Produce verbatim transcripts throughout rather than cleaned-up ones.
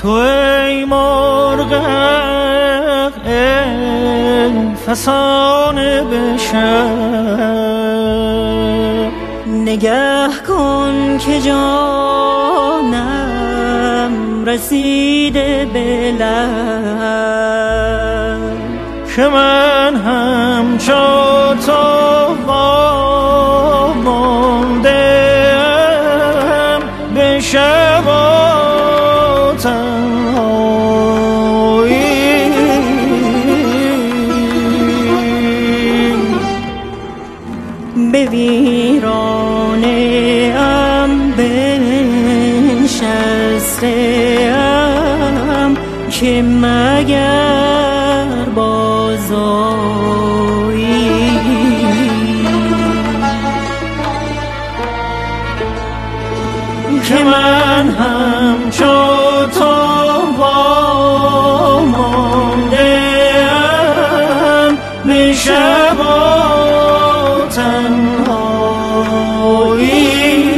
تو ای مرغ ای فسانه به شب، نگه کن که جانم رسیده به لب، که من همچو تو وامانده‌ام به شب و تنهایی. به ویرانه ام بنشسته‌ام که مگر بازآیی. که من همچو تو وامانده‌ام به شب و تنهایی.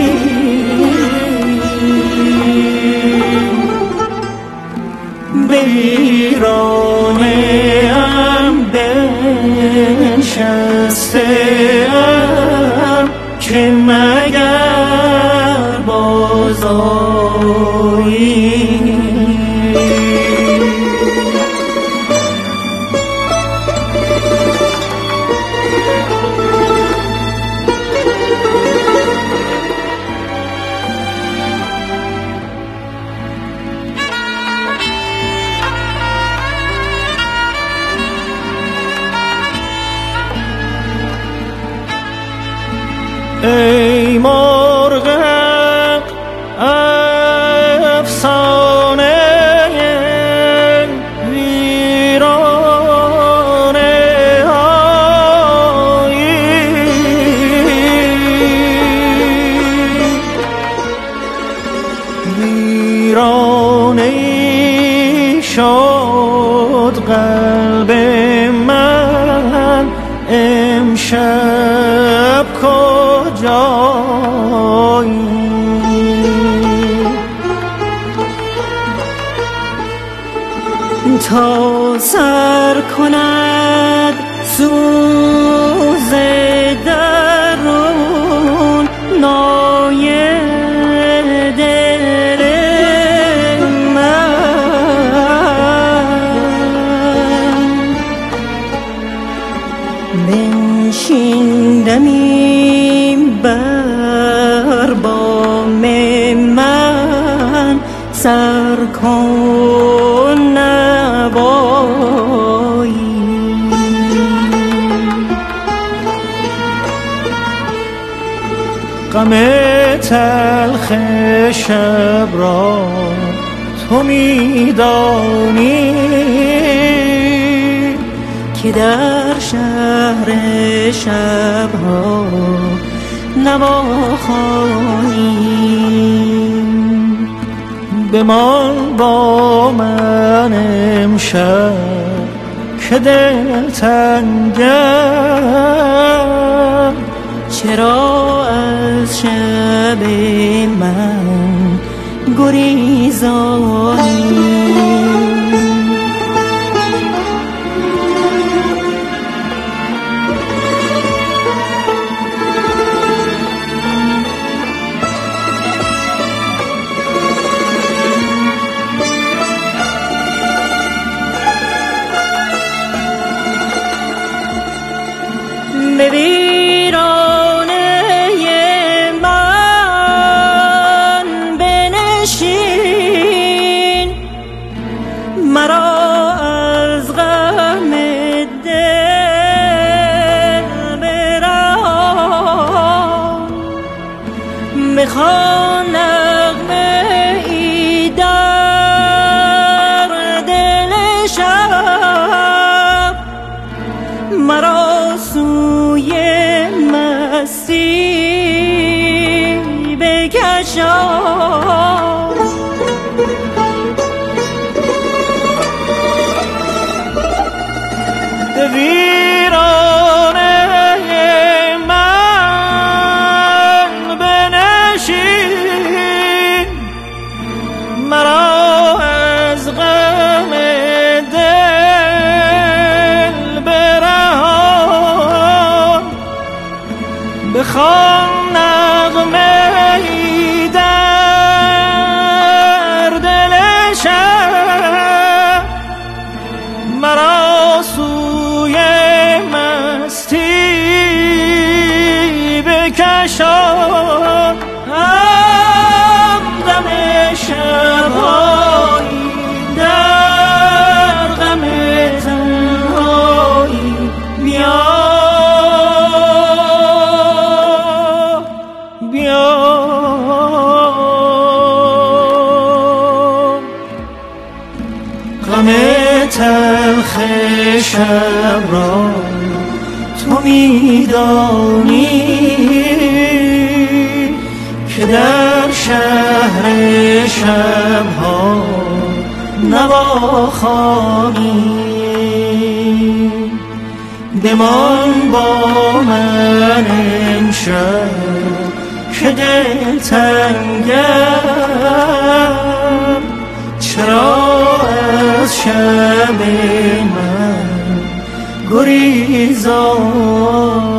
به ویرانه ام بنشسته‌ام که مگر بازآیی. ای مرغ افسانه ویرانه هایی، ویرانه شد قلب من امشب کجایی. تا سر کند سوز درون نای دل من، بنشیندمی بر بام من، سر کن نوایی. غم تلخ شب را تو میدانی که در شهر شبها نواخوانی. بمان با من امشب که دل تنگم، چرا از شب من گریزانی. به ویرانه من بنشین، مرا از غم دل برهان. میخوان نغمه ای در دل شب، مرا سوی مستی بکشان. به ویرانه من بنشین، مرا بخوان نغمه ای در دل شب، مرا سوی مستی بکشان. همدم شب‌هایی در غم تنهایی، بیا بیا غم تلخ شب را تو می‌دانی که در شهر شب‌ها نواخوانی. بمان با من امشب که دل تنگم، چرا از شب من گریزان؟